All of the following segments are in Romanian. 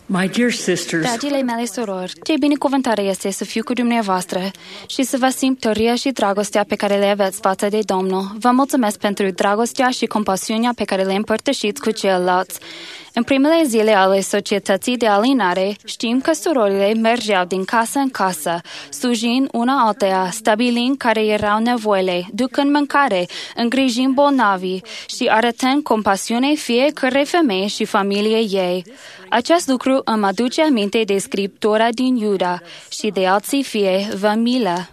My dear sisters, Dragile mele surori, ce binecuvântare este să fiu cu dumneavoastră și să vă simt tăria și dragostea pe care le aveți față de Domnul. Vă mulțumesc pentru dragostea și compasiunea pe care le împărtășiți cu ceilalți. În primele zile ale societății de alinare, știm că surorile mergeau din casă în casă, slujind una alteia, stabilind care erau nevoile, ducând mâncare, îngrijind bolnavii și arătând compasiune fiecare femeie și familiei ei. Acest lucru îmi aduce aminte de Scriptura din Iuda și de alții fie vă milă.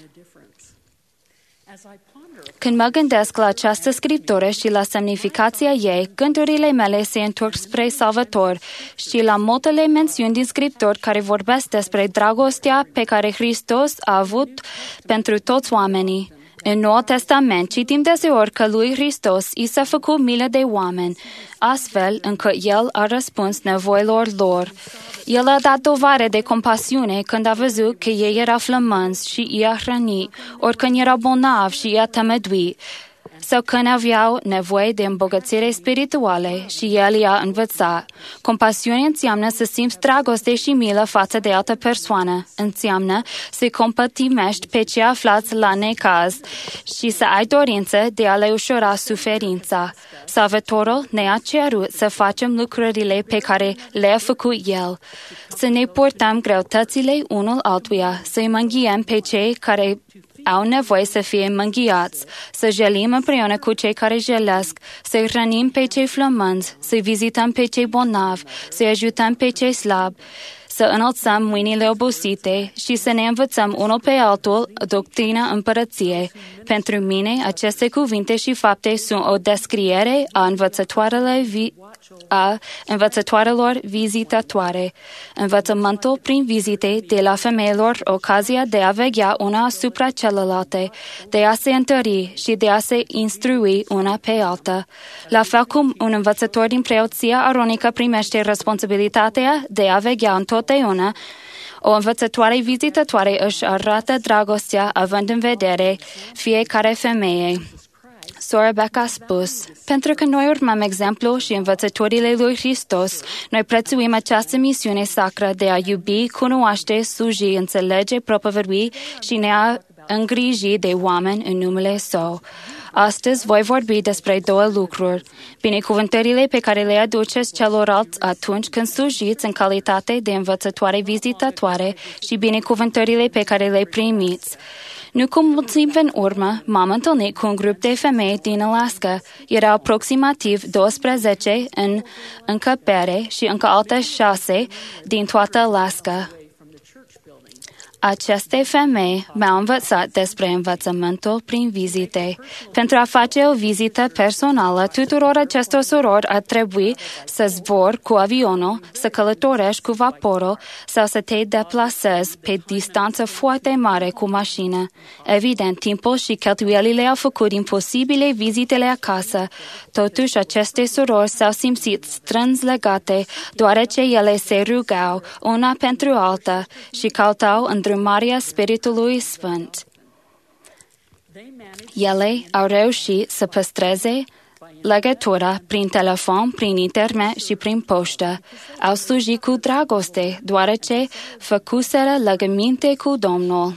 Când mă gândesc la această scriptură și la semnificația ei, gândurile mele se întorc spre Salvator și la multele mențiuni din scriptori care vorbesc despre dragostea pe care Hristos a avut pentru toți oamenii. În Noul Testament citim deseori că lui Hristos i s-a făcut milă de oameni, astfel încât El a răspuns nevoilor lor. El a dat dovadă de compasiune când a văzut că ei erau flămânzi și i-a hrănit, ori când erau bolnavi și i-a tămăduit, sau când aveau nevoie de îmbogățire spirituale și El i-a învățat. Compasiune înseamnă să simți dragoste și milă față de altă persoană. Înseamnă să compătimești pe cei aflați la necaz și să ai dorință de a le ușura suferința. Salvatorul ne-a cerut să facem lucrurile pe care le-a făcut El, să ne purtăm greutățile unul altuia, să-i mânghiem pe cei care au nevoie să fie mânghiați, să jelim împreună cu cei care jelesc, să-i hrănim pe cei flămânzi, să-i vizităm pe cei bolnavi, să-i ajutăm pe cei slabi, să înălțăm mâinile obosite și să ne învățăm unul pe altul doctrina împărăției. Pentru mine, aceste cuvinte și fapte sunt o descriere a învățătoarelor vizitatoare. Învățământul prin vizite de la femeilor ocazia de a veghea una asupra celelalte, de a se întări și de a se instrui una pe alta. La fel cum un învățător din preoția aronică primește responsabilitatea de a veghea întotdeauna, o învățătoare vizitatoare își arată dragostea având în vedere fiecare femeie. Sora Beck a spus, pentru că noi urmăm exemplu și învățătorile lui Hristos, noi prețuim această misiune sacră de a iubi, cunoaște, sluji, înțelege, propovădui și ne-a îngriji de oameni în numele Său. Astăzi voi vorbi despre două lucruri. Binecuvântările pe care le aduceți celorlalți atunci când slujiți în calitate de învățătoare vizitatoare și binecuvântările pe care le primiți. Nu cu mult timp în urmă, m-am întâlnit cu un grup de femei din Alaska. Erau aproximativ 12 în încăpere și încă alte 6 din toată Alaska. Aceste femei mi-au învățat despre învățământul prin vizite. Pentru a face o vizită personală, tuturor acestor surori ar trebui să zbor cu avionul, să călătorești cu vaporul sau să te deplasezi pe distanță foarte mare cu mașină. Evident, timpul și cheltuielile au făcut imposibile vizitele acasă. Totuși, aceste surori s-au simțit strâns legate, deoarece ele se rugau una pentru alta și căutau îndrumarea Spiritului Sfânt. Ele au reușit să păstreze legătura prin telefon, prin internet și prin poștă. Au slujit cu dragoste, deoarece făcuseră legăminte cu Domnul.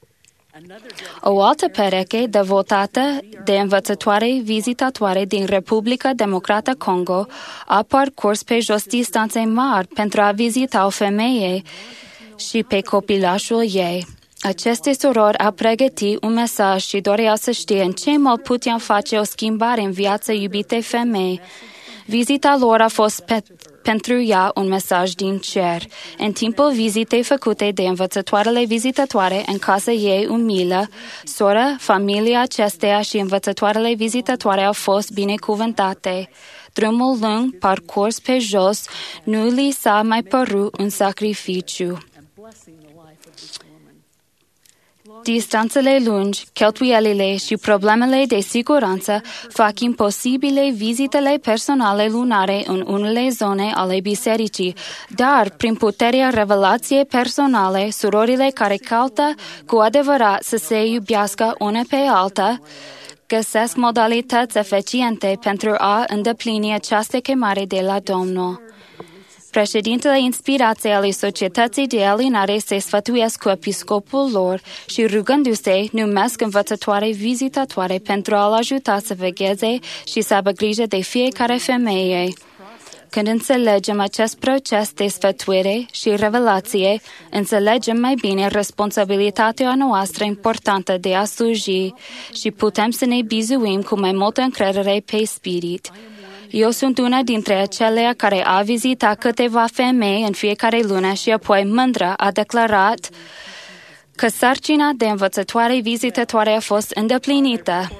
O altă pereche devotată de învățătoare vizitatoare din Republica Democrată Congo a parcurs pe jos distanțe mari pentru a vizita o femeie și pe copilașul ei. Aceste surori au pregătit un mesaj și doreau să știe în ce mod puteam face o schimbare în viața iubitei femei. Vizita lor a fost pentru ea un mesaj din cer. În timpul vizitei făcute de învățătoarele vizitatoare în casa ei umilă, sora, familia acesteia și învățătoarele vizitatoare au fost binecuvântate. Drumul lung parcurs pe jos nu li s-a mai părut un sacrificiu. Distanțele lungi, cheltuielile și problemele de siguranță fac imposibile vizitele personale lunare în unele zone ale bisericii, dar prin puterea revelației personale, surorile care caută cu adevărat să se iubească una pe alta, găsesc modalități eficiente pentru a îndeplini această chemare de la Domnul. Președintele inspirației ale societății de alinare se sfătuiesc cu episcopul lor și rugându-se numesc învățătoare vizitatoare pentru a-l ajuta să vegheze și să aibă grijă de fiecare femeie. Când înțelegem acest proces de sfătuire și revelație, înțelegem mai bine responsabilitatea noastră importantă de a sluji și putem să ne bizuim cu mai multă încredere pe Spirit. Eu sunt una dintre acelea care a vizitat câteva femei în fiecare lună și apoi mândră a declarat că sarcina de învățătoare vizitatoare a fost îndeplinită.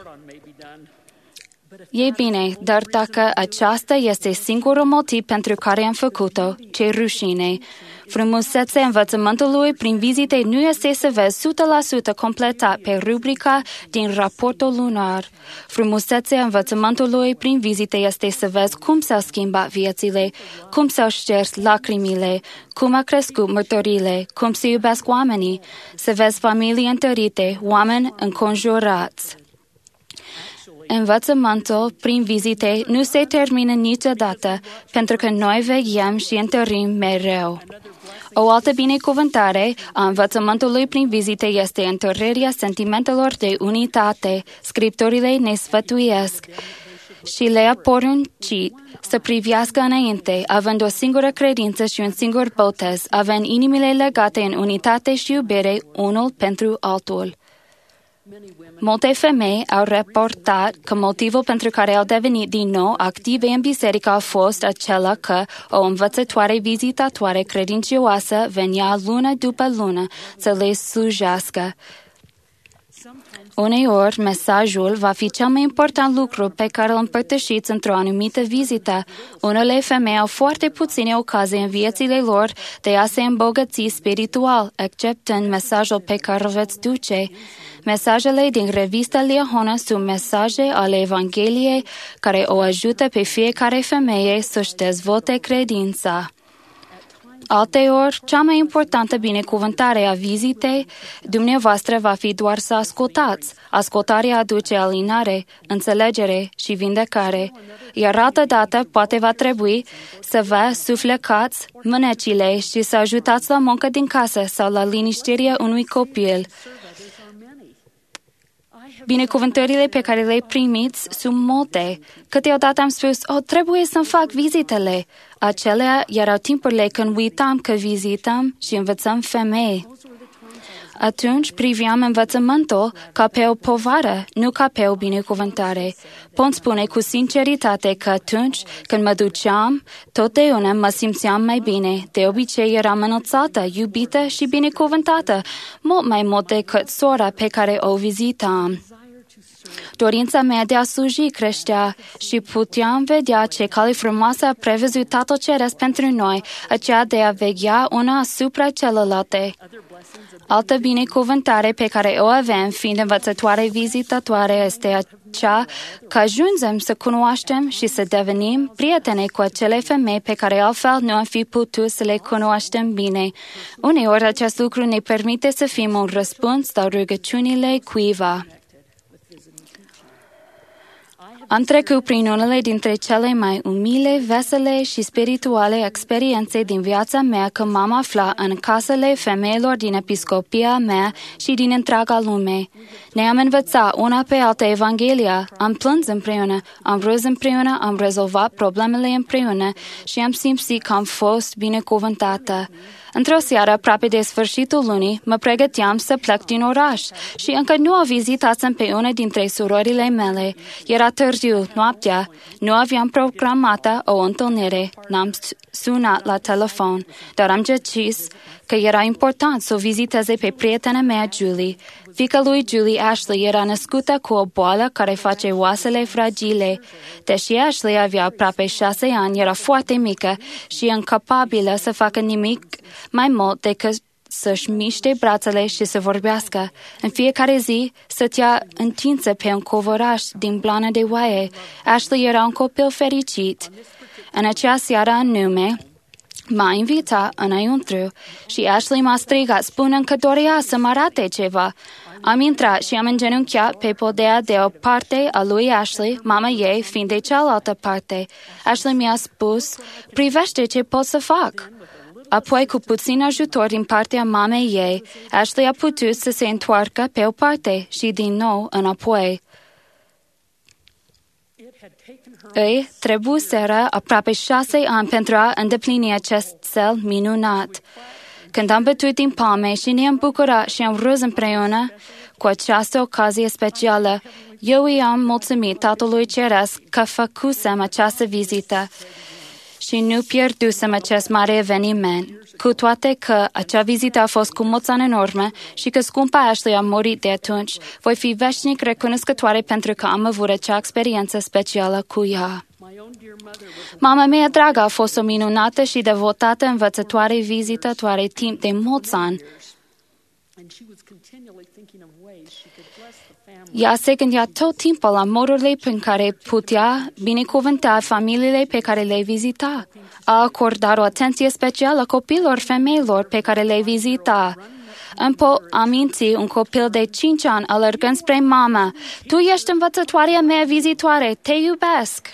E bine, dar dacă aceasta este singurul motiv pentru care am făcut-o, ce rușine. Frumusețea învățământului prin vizite nu este să vezi 100% completat pe rubrica din raportul lunar. Frumusețea învățământului prin vizite este să vezi cum s-au schimbat viețile, cum s-au șters lacrimile, cum a crescut mărturile, cum se iubesc oamenii, să vezi familii întărite, oameni înconjurați. Învățământul prin vizite nu se termină niciodată, pentru că noi veghem și întărim mereu. O altă binecuvântare a învățământului prin vizite este întărirea sentimentelor de unitate. Scripturile ne sfătuiesc și le-a poruncit să privească înainte, având o singură credință și un singur botez, având inimile legate în unitate și iubire unul pentru altul. Multe femei au raportat că motivul pentru care au devenit din nou active în biserică a fost acela că o învățătoare vizitatoare credincioasă venea lună după lună să le slujească. Uneori, mesajul va fi cel mai important lucru pe care îl împărtășiți într-o anumită vizită. Unele femei au foarte puține ocazii în viețile lor de a se îmbogăți spiritual, acceptând mesajul pe care îl veți duce. Mesajele din revista Liahona sunt mesaje ale Evangheliei care o ajută pe fiecare femeie să-și dezvolte credința. Alteori, cea mai importantă binecuvântare a vizitei dumneavoastră va fi doar să ascultați. Ascultarea aduce alinare, înțelegere și vindecare, iar altădată poate va trebui să vă suflecați mânecile și să ajutați la muncă din casă sau la liniștirea unui copil. Binecuvântările pe care le primiți sunt multe. Câteodată am spus, trebuie să-mi fac vizitele. Acelea erau timpurile când uitam că vizităm și învățăm femei. Atunci priveam învățământul ca pe o povară, nu ca pe o binecuvântare. Pot spune cu sinceritate că atunci când mă duceam, totdeauna mă simțeam mai bine. De obicei eram înălțată, iubită și binecuvântată, mult mai mult decât sora pe care o vizitam. Dorința mea de a sluji creștea și puteam vedea ce cale frumoasă a prevăzut Tatăl Ceresc pentru noi, aceea de a veghea una asupra celelalte. Altă binecuvântare pe care o avem, fiind învățătoare vizitatoare, este aceea că ajungem să cunoaștem și să devenim prietene cu acele femei pe care altfel nu am fi putut să le cunoaștem bine. Uneori acest lucru ne permite să fim un răspuns la rugăciunile cuiva. Am trecut prin unele dintre cele mai umile, vesele și spirituale experiențe din viața mea când m-am aflat în casele femeilor din episcopia mea și din întreaga lume. Ne-am învățat una pe alta Evanghelia, am plâns împreună, am râs împreună, am rezolvat problemele împreună și am simțit că am fost binecuvântată. Într-o seară, aproape de sfârșitul lunii, mă pregăteam să plec din oraș și încă nu o vizitasem pe una dintre surorile mele. Era târziu, noaptea, nu aveam programată o întâlnire, n-am sunat la telefon, dar am decis că era important să o viziteze pe prietena mea, Julie. Fiica lui Julie, Ashley, era născută cu o boală care face oasele fragile. Deși Ashley avea aproape 6 ani, era foarte mică și incapabilă să facă nimic mai mult decât să-și miște brațele și să vorbească. În fiecare zi stătea întinsă pe un covoraș din blană de oaie. Ashley era un copil fericit. În acea seară anume, m-a invitat înăuntru și Ashley m-a strigat spunând că dorea să mă arate ceva. Am intrat și am îngenunchiat pe podea de o parte a lui Ashley, mama ei fiind de cealaltă parte. Ashley mi-a spus, privește ce pot să fac. Apoi, cu puțin ajutor din partea mamei ei, Ashley a putut să se întoarcă pe o parte și din nou înapoi. Îi trebuseră aproape 6 ani pentru a îndeplini acest cel minunat. Când am bătut din palme și ne-am bucurat și am râs împreună cu această ocazie specială, eu i-am mulțumit Tatălui Ceresc că făcusem această vizită și nu pierdusem acest mare eveniment. Cu toate că acea vizită a fost cu mulți ani în urmă și că scumpa Ashley a murit de atunci, voi fi veșnic recunoscătoare pentru că am avut acea experiență specială cu ea. Mama mea dragă a fost o minunată și devotată învățătoare vizitatoare timp de mulți ani. Ea se gândea tot timpul la modurile prin care putea binecuvânta familiile pe care le vizita. A acordat o atenție specială copiilor femeilor pe care le vizita. Îmi pot aminti un copil de 5 ani alergând spre mama. Tu ești învățătoarea mea vizitoare, te iubesc!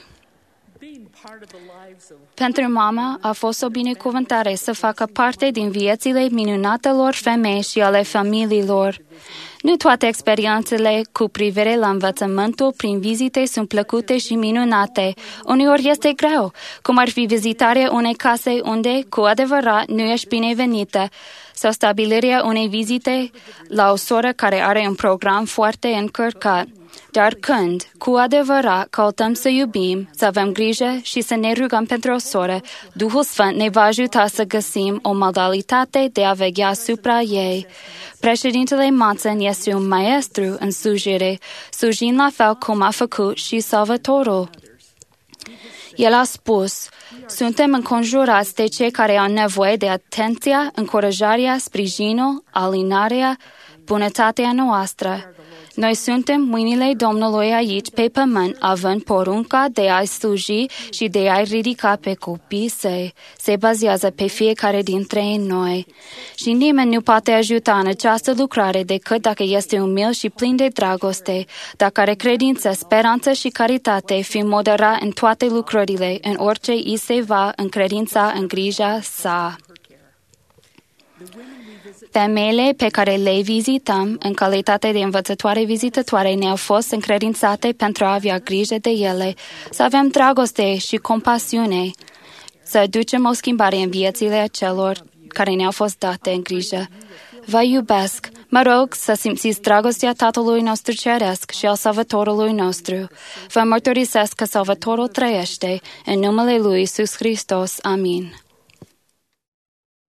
Pentru mama a fost o binecuvântare să facă parte din viețile minunatelor femei și ale familiilor. Nu toate experiențele cu privire la învățământul prin vizite sunt plăcute și minunate. Uneori este greu, cum ar fi vizitarea unei case unde, cu adevărat, nu ești binevenită, sau stabilirea unei vizite la o soră care are un program foarte încărcat. Dar când, cu adevărat, căutăm să iubim, să avem grijă și să ne rugăm pentru o soră, Duhul Sfânt ne va ajuta să găsim o modalitate de a veghea asupra ei. Președintele Manson este un maestru în slujire, slujind la fel cum a făcut și Salvatorul. El a spus, suntem înconjurați de cei care au nevoie de atenția, încurajarea, sprijinul, alinarea, bunătatea noastră. Noi suntem mâinile Domnului aici pe pământ, având porunca de a-i sluji și de a-i ridica pe copiii săi. Se bazează pe fiecare dintre noi. Și nimeni nu poate ajuta în această lucrare decât dacă este umil și plin de dragoste, dacă are credință, speranță și caritate, fiind moderat în toate lucrările, în orice îi se va încredința în grija sa. Femeile pe care le vizităm în calitate de învățătoare vizitătoare ne-au fost încredințate pentru a avea grijă de ele, să avem dragoste și compasiune, să aducem o schimbare în viețile acelor care ne-au fost date în grijă. Vă iubesc. Mă rog să simțiți dragostea Tatălui nostru Ceresc și al Salvatorului nostru. Vă mărturisesc că Salvatorul trăiește. În numele Lui Iisus Hristos. Amin.